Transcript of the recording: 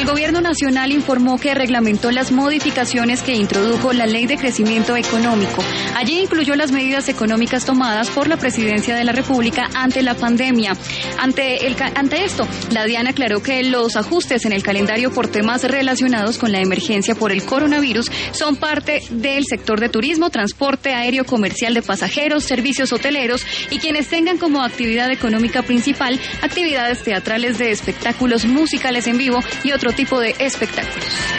Gobierno Nacional informó que reglamentó las modificaciones que introdujo la Ley de Crecimiento Económico. Allí incluyó las medidas económicas tomadas por la Presidencia de la República ante la pandemia. Ante esto, la DIAN aclaró que los ajustes en el calendario por temas relacionados con la emergencia por el coronavirus son parte del sector de turismo, transporte aéreo, comercial de pasajeros, servicios hoteleros y quienes tengan como actividad económica principal actividades teatrales, de espectáculos musicales en vivo y otro tipo de espectáculos.